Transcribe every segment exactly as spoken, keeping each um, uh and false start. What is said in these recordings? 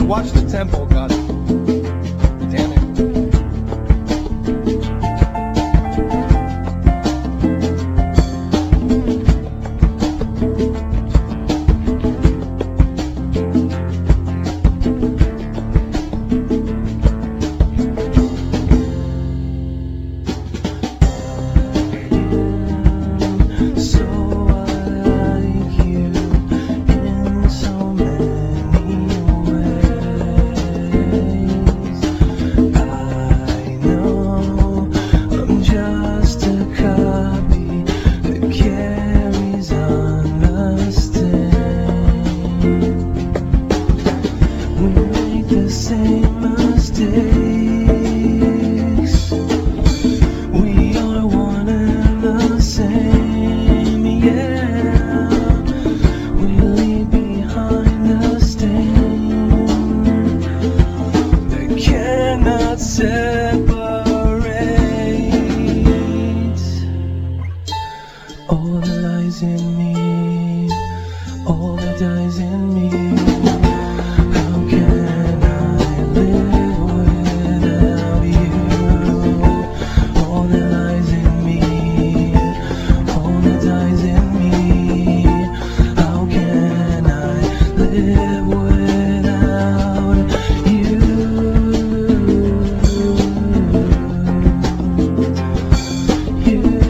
Watch the tempo, God damn it. All that lies in me, all that dies in me. How can I live without you? All that lies in me, all that dies in me. How can I live without you? You.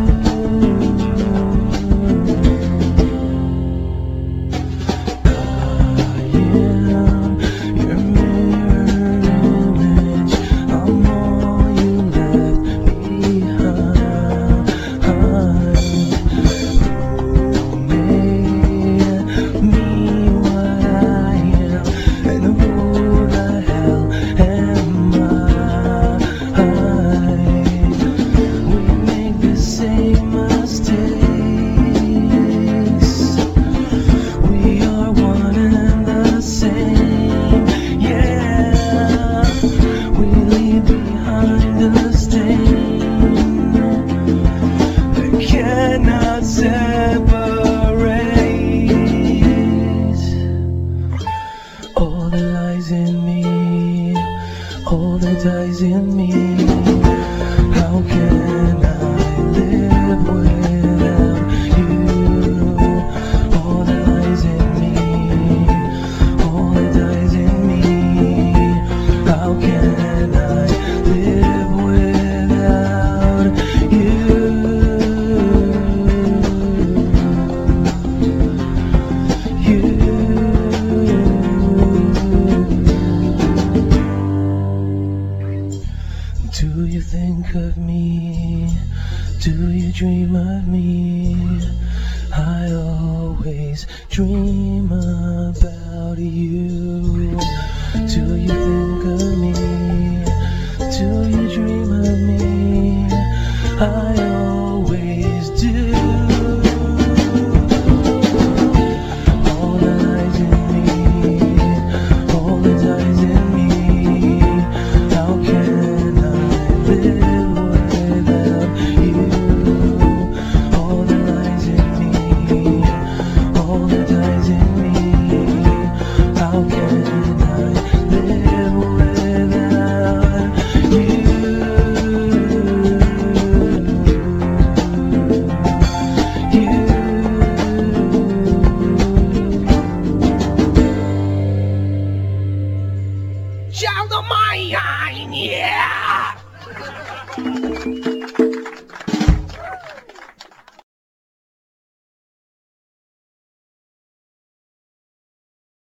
All that lies in me, all that dies in me. How can I live without you? All that lies in me, all that dies in me. How can I live without you? You. Do you think of me? Do you dream of me? I always dream about you. Do you think of me? Do you dream of me? I always do. All that lies in me, all that dies in me. How can live without you? All that lies in me, all that dies in me. How can I live without you? You. Child of mine, yeah!